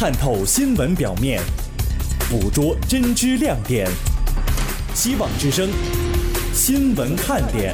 看透新闻表面，捕捉真知亮点。希望之声新闻看点。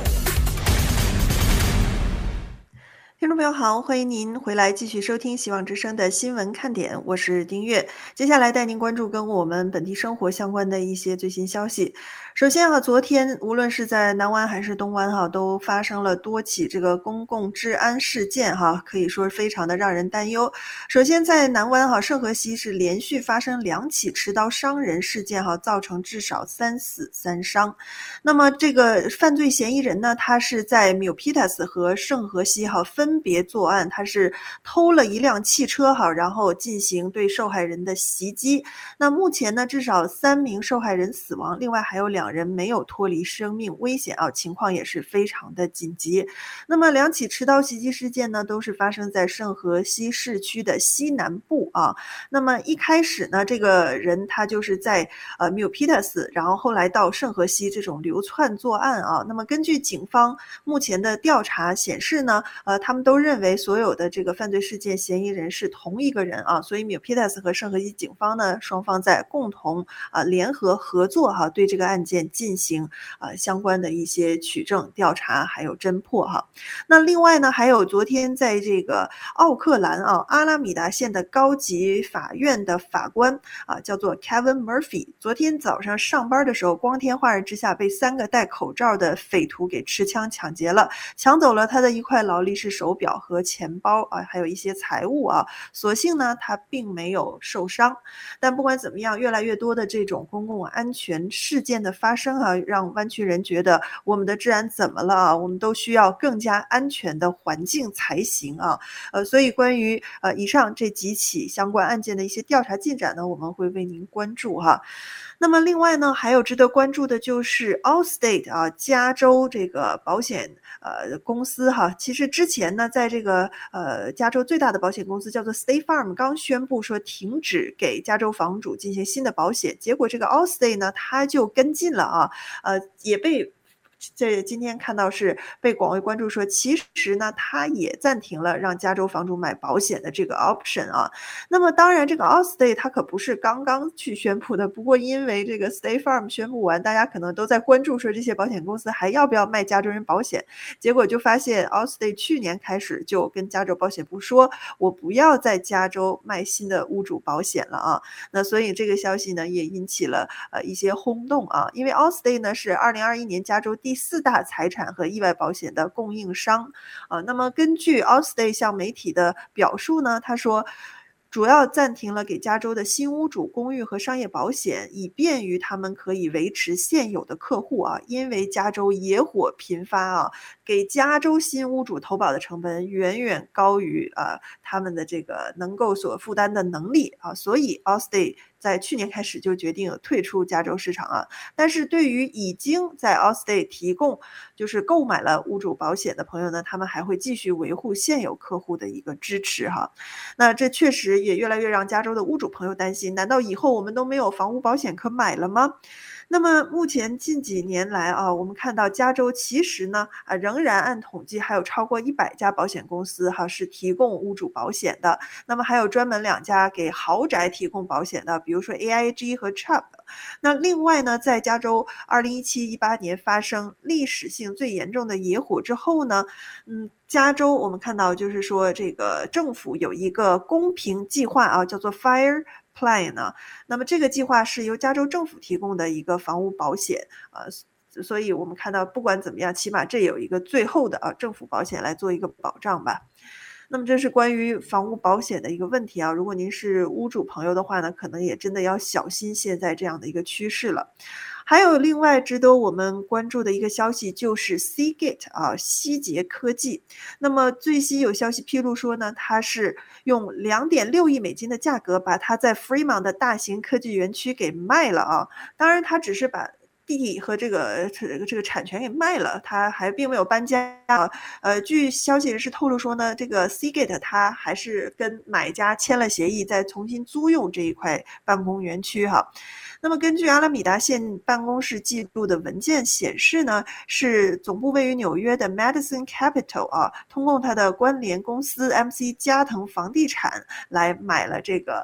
听众朋友好，欢迎您回来继续收听希望之声的新闻看点，我是丁月。接下来带您关注跟我们本地生活相关的一些最新消息。首先昨天无论是在南湾还是东湾都发生了多起这个公共治安事件可以说非常的让人担忧。首先在南湾圣河西是连续发生2起持刀伤人事件造成至少3死3伤。那么这个犯罪嫌疑人呢，他是在 Milpitas 和圣河西分别作案，他是偷了一辆汽车然后进行对受害人的袭击。那目前呢，至少3名受害人死亡，另外还有2人没有脱离生命危险情况也是非常的紧急。那么2起持刀袭击事件呢，都是发生在圣河西市区的西南部那么一开始呢，这个人他就是在Milpitas， 然后后来到圣河西这种流窜作案那么根据警方目前的调查显示呢，他们都认为所有的这个犯罪事件嫌疑人是同一个人所以 Milpitas 和圣河西警方呢，双方在共同联合合作对这个案件进行相关的一些取证调查还有侦破那另外呢，还有昨天在这个奥克兰阿拉米达县的高级法院的法官叫做 Kevin Murphy， 昨天早上上班的时候，光天化日之下被3个戴口罩的匪徒给持枪抢劫了，抢走了他的一块劳力士手表和钱包还有一些财物所幸呢他并没有受伤。但不管怎么样，越来越多的这种公共安全事件的发生让湾区人觉得我们的治安怎么了我们都需要更加安全的环境才行所以关于以上这几起相关案件的一些调查进展呢，我们会为您关注那么另外呢，还有值得关注的就是 Allstate 加州这个保险公司其实之前呢，在这个加州最大的保险公司叫做 State Farm 刚宣布说停止给加州房主进行新的保险，结果这个 Allstate 呢，他就跟进了也被今天看到是被广为关注说，其实呢他也暂停了让加州房主买保险的这个 option 那么当然这个 Allstate 它可不是刚刚去宣布的，不过因为这个 State Farm 宣布完，大家可能都在关注说这些保险公司还要不要卖加州人保险，结果就发现 Allstate 去年开始就跟加州保险部说，我不要在加州卖新的屋主保险了那所以这个消息呢也引起了一些轰动因为 Allstate 呢是2021年加州第4大财产和意外保险的供应商那么根据 Allstate 向媒体的表述呢，他说主要暂停了给加州的新屋主公寓和商业保险，以便于他们可以维持现有的客户因为加州野火频发给加州新屋主投保的成本远远高于他们的这个能够所负担的能力所以 Allstate 在去年开始就决定退出加州市场但是对于已经在 Allstate 提供就是购买了屋主保险的朋友呢，他们还会继续维护现有客户的一个支持那这确实也越来越让加州的屋主朋友担心，难道以后我们都没有房屋保险可买了吗？那么目前近几年来我们看到加州其实呢仍然按统计还有超过100家保险公司是提供屋主保险的，那么还有专门2家给豪宅提供保险的，比如说 AIG 和 Chubb。 那另外呢，在加州2017-18年发生历史性最严重的野火之后呢加州我们看到就是说这个政府有一个公平计划叫做 Fire Plan 那么这个计划是由加州政府提供的一个房屋保险所以我们看到不管怎么样，起码这有一个最后的政府保险来做一个保障吧。那么这是关于房屋保险的一个问题如果您是屋主朋友的话呢，可能也真的要小心现在这样的一个趋势了。还有另外值得我们关注的一个消息就是 Seagate 希捷科技。那么最新有消息披露说呢，它是用2.6亿美金的价格把它在 Fremont 的大型科技园区给卖了当然它只是把地和这个产权给卖了，他还并没有搬家据消息人士透露说呢，这个 Seagate 他还是跟买家签了协议，再重新租用这一块办公园区那么根据阿拉米达县办公室记录的文件显示呢，是总部位于纽约的 Madison Capital 通过它的关联公司 MC 加藤房地产来买了这个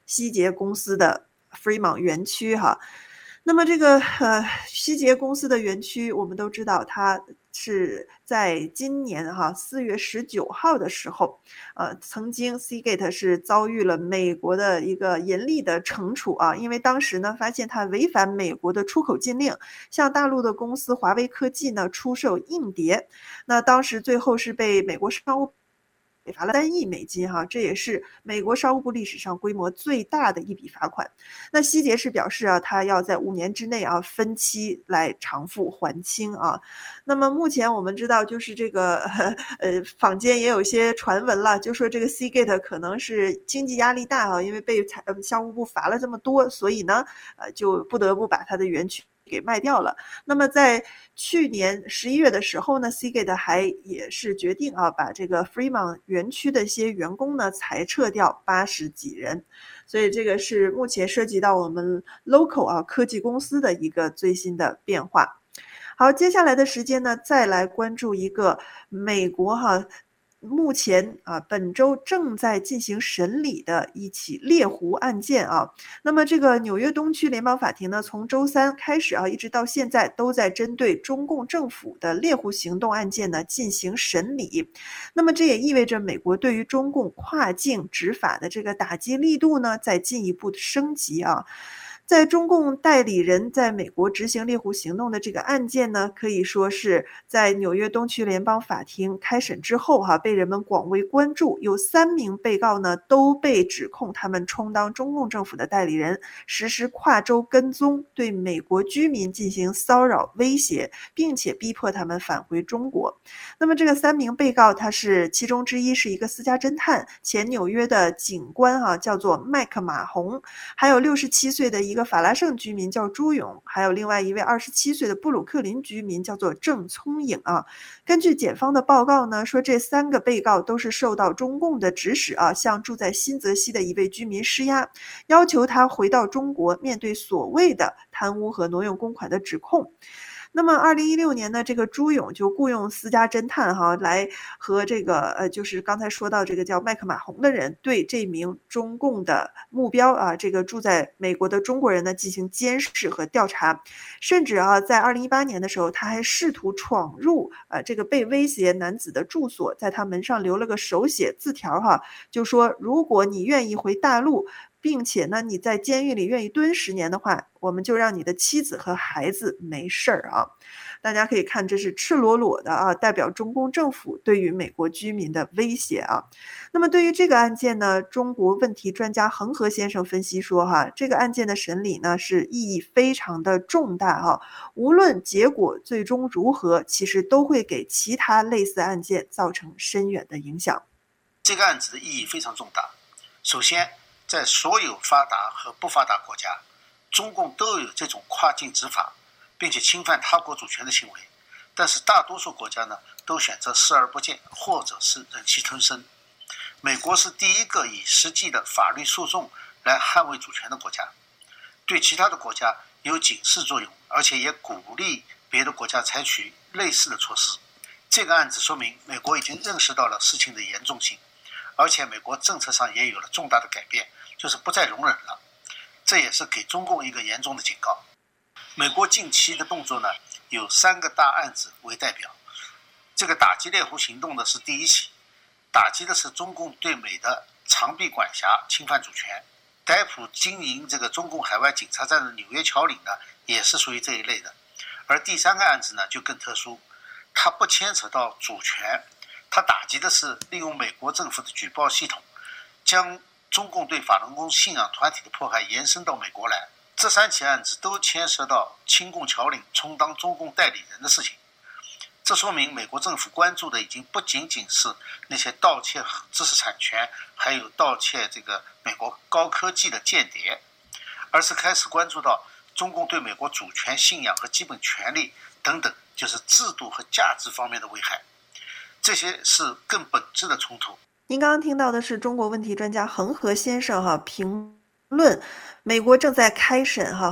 希捷公司的 Fremont 园区哈。那么这个希捷公司的园区，我们都知道它是在今年4月19号的时候，曾经 Seagate 是遭遇了美国的一个严厉的惩处啊，因为当时呢发现它违反美国的出口禁令，向大陆的公司华为科技呢出售硬碟，那当时最后是被美国商务给罚了3亿美金哈，这也是美国商务部历史上规模最大的一笔罚款。那希捷是表示啊，他要在5年之内啊分期来偿付还清啊。那么目前我们知道，就是这个坊间也有一些传闻了，就说这个 Seagate 可能是经济压力大啊，因为被商务部罚了这么多，所以呢，就不得不把它的园区给卖掉了。那么在去年11月的时候呢 ，Seagate 也是决定啊，把这个 Fremont 园区的一些员工呢裁撤掉80几人。所以这个是目前涉及到我们 local 科技公司的一个最新的变化。好，接下来的时间呢，再来关注一个美国目前本周正在进行审理的一起猎狐案件啊。那么这个纽约东区联邦法庭呢，从周3开始一直到现在都在针对中共政府的猎狐行动案件呢进行审理。那么这也意味着美国对于中共跨境执法的这个打击力度呢在进一步的升级啊。在中共代理人在美国执行猎狐行动的这个案件呢，可以说是在纽约东区联邦法庭开审之后被人们广为关注。有3名被告呢都被指控他们充当中共政府的代理人，实施跨州跟踪，对美国居民进行骚扰威胁，并且逼迫他们返回中国。那么这个3名被告，其中之一是一个私家侦探，前纽约的警官叫做麦克马洪，还有67岁的一个法拉盛居民叫朱勇，还有另外一位27岁的布鲁克林居民叫做郑聪颖啊。根据检方的报告呢，说这3个被告都是受到中共的指使向住在新泽西的一位居民施压，要求他回到中国面对所谓的贪污和挪用公款的指控。那么2016年呢，这个朱勇就雇佣私家侦探来和这个就是刚才说到这个叫麦克马洪的人，对这名中共的目标这个住在美国的中国人呢进行监视和调查。甚至在2018年的时候，他还试图闯入这个被威胁男子的住所，在他门上留了个手写字条就说如果你愿意回大陆，并且呢你在监狱里愿意蹲10年的话，我们就让你的妻子和孩子没事儿啊。大家可以看，这是赤裸裸的代表中共政府对于美国居民的威胁啊。那么对于这个案件呢，中国问题专家恒河先生分析说这个案件的审理呢是意义非常的重大无论结果最终如何，其实都会给其他类似案件造成深远的影响。 这个案子的意义非常重大。首先，在所有发达和不发达国家，中共都有这种跨境执法并且侵犯他国主权的行为，但是大多数国家呢都选择视而不见，或者是忍气吞声。美国是第一个以实际的法律诉讼来捍卫主权的国家，对其他的国家有警示作用，而且也鼓励别的国家采取类似的措施。这个案子说明美国已经认识到了事情的严重性，而且美国政策上也有了重大的改变，就是不再容忍了。这也是给中共一个严重的警告。美国近期的动作呢，有3个大案子为代表。这个打击猎狐行动的是第1起，打击的是中共对美的长臂管辖、侵犯主权。逮捕经营这个中共海外警察站的纽约侨领呢，也是属于这一类的。而第3个案子呢就更特殊，它不牵扯到主权，它打击的是利用美国政府的举报系统，将中共对法轮功信仰团体的迫害延伸到美国来。这3起案子都牵涉到亲共侨领充当中共代理人的事情。这说明美国政府关注的已经不仅仅是那些盗窃知识产权，还有盗窃这个美国高科技的间谍，而是开始关注到中共对美国主权、信仰和基本权利等等，就是制度和价值方面的危害。这些是更本质的冲突。 您刚刚听到的是中国问题专家恒河先生评论美国正在开审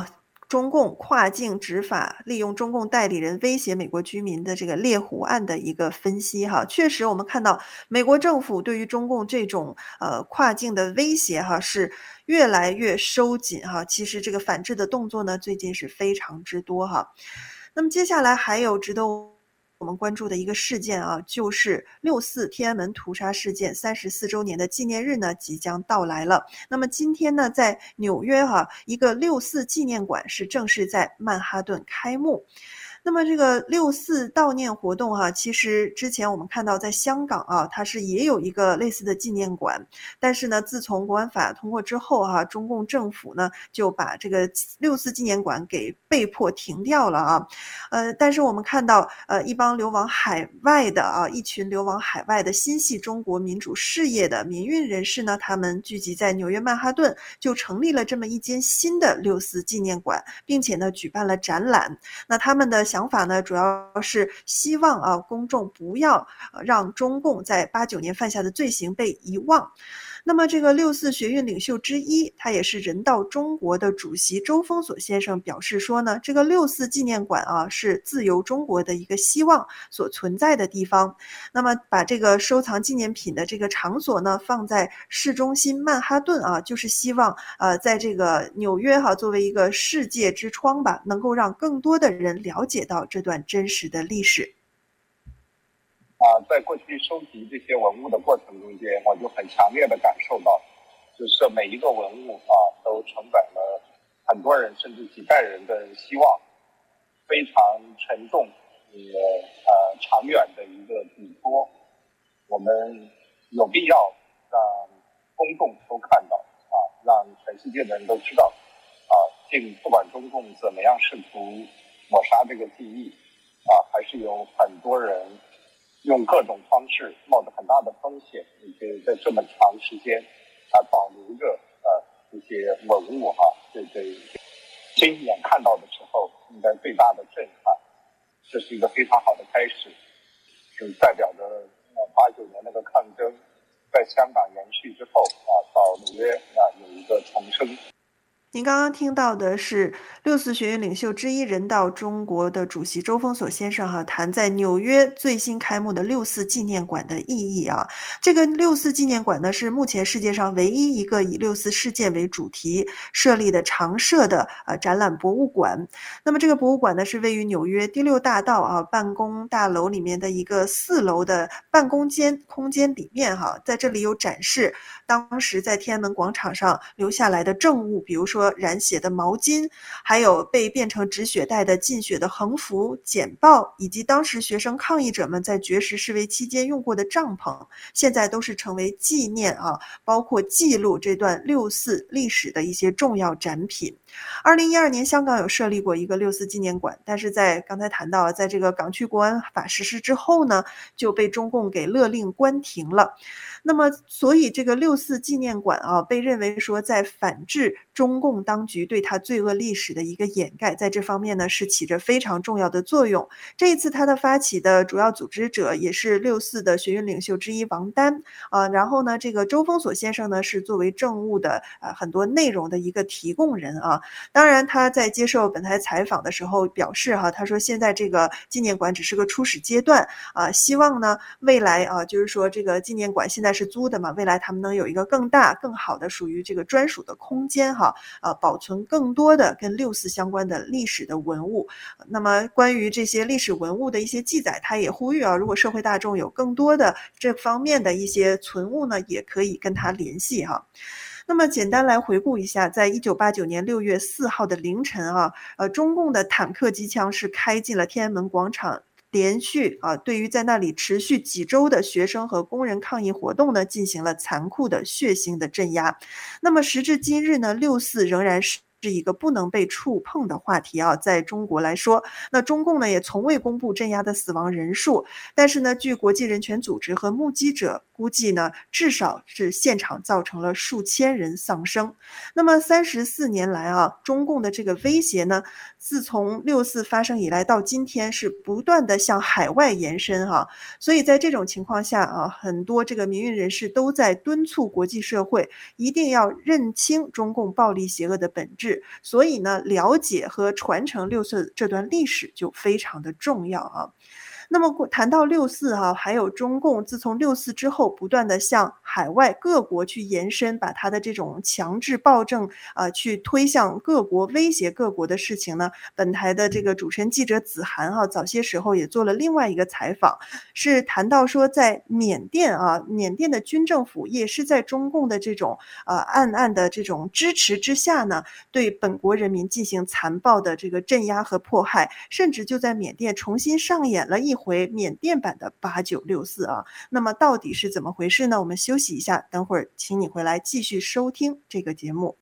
中共跨境执法，利用中共代理人威胁美国居民的这个猎狐案的一个分析哈，确实我们看到美国政府对于中共这种跨境的威胁哈是越来越收紧哈，其实这个反制的动作呢最近是非常之多哈。那么接下来还有值得我们关注的一个事件啊，就是6·4天安门屠杀事件34周年的纪念日呢即将到来了。那么今天呢，在纽约一个6·4纪念馆是正式在曼哈顿开幕。那么这个6·4悼念活动其实之前我们看到在香港它是也有一个类似的纪念馆，但是呢，自从国安法通过之后中共政府呢就把这个6·4纪念馆给被迫停掉了但是我们看到一群流亡海外的心系中国民主事业的民运人士呢，他们聚集在纽约曼哈顿，就成立了这么一间新的6·4纪念馆，并且呢举办了展览。那他们的想法呢，主要是希望公众不要让中共在89年犯下的罪行被遗忘。那么这个6·4学运领袖之一，他也是人道中国的主席周峰锁先生表示说呢，这个6·4纪念馆是自由中国的一个希望所存在的地方。那么把这个收藏纪念品的这个场所呢放在市中心曼哈顿就是希望在这个纽约作为一个世界之窗吧，能够让更多的人了解到这段真实的历史。 在过去收集这些文物的过程中间，我就很强烈的感受到，就是每一个文物都承载了很多人甚至几代人的希望，非常沉重长远的一个嘱托。我们有必要让公众都看到让全世界的人都知道不管中共怎么样试图抹杀这个记忆还是有很多人用各种方式冒着很大的风险，在这么长时间保留着这些文物这亲眼看到的时候应该最大的震撼。这是一个非常好的开始，就代表着89年那个抗争在香港延续之后到纽约有一个重生。 您刚刚听到的是6·4学运领袖之一、人道中国的主席周峰锁先生谈在纽约最新开幕的6·4纪念馆的意义这个6·4纪念馆呢，是目前世界上唯一一个以6·4事件为主题设立的常设的展览博物馆。那么这个博物馆呢，是位于纽约第6大道办公大楼里面的一个4楼的办公空间里面在这里有展示当时在天安门广场上留下来的证物，比如说染血的毛巾，还有被变成止血带的浸血的横幅、简报，以及当时学生抗议者们在绝食示威期间用过的帐篷，现在都是成为纪念包括记录这段6·4历史的一些重要展品。2012年香港有设立过一个6·4纪念馆，但是在刚才谈到在这个港区国安法实施之后呢，就被中共给勒令关停了。那么所以这个6·4纪念馆被认为说在反制中共当局对他罪恶历史的一个掩盖，在这方面呢是起着非常重要的作用。这一次他的发起的主要组织者也是6·4的学运领袖之一王丹然后呢这个周峰锁先生呢是作为政务的很多内容的一个提供人当然他在接受本台采访的时候表示他说现在这个纪念馆只是个初始阶段希望呢未来就是说这个纪念馆现在是租的嘛，未来他们能有一个更大更好的属于这个专属的空间保存更多的跟6·4相关的历史的文物。那么关于这些历史文物的一些记载，他也呼吁如果社会大众有更多的这方面的一些存物呢，也可以跟他联系那么简单来回顾一下，在1989年6月4号的凌晨中共的坦克机枪是开进了天安门广场，连续对于在那里持续几周的学生和工人抗议活动呢，进行了残酷的血腥的镇压。那么时至今日呢，6·4仍然是一个不能被触碰的话题在中国来说，那中共呢也从未公布镇压的死亡人数，但是呢，据国际人权组织和目击者估计呢至少是现场造成了数千人丧生。那么34年来啊，中共的这个威胁呢，自从6·4发生以来到今天是不断的向海外延伸哈。所以在这种情况下啊，很多这个民运人士都在敦促国际社会一定要认清中共暴力邪恶的本质，所以呢，了解和传承6·4这段历史就非常的重要啊。那么谈到6·4哈，还有中共自从6·4之后不断的向海外各国去延伸，把它的这种强制暴政去推向各国，威胁各国的事情呢，本台的这个主持人记者子涵早些时候也做了另外一个采访，是谈到说在缅甸缅甸的军政府也是在中共的这种暗暗的这种支持之下呢，对本国人民进行残暴的这个镇压和迫害，甚至就在缅甸重新上演了一回缅甸版的8964啊。那么到底是怎么回事呢？我们休息一下，等会儿请你回来继续收听这个节目。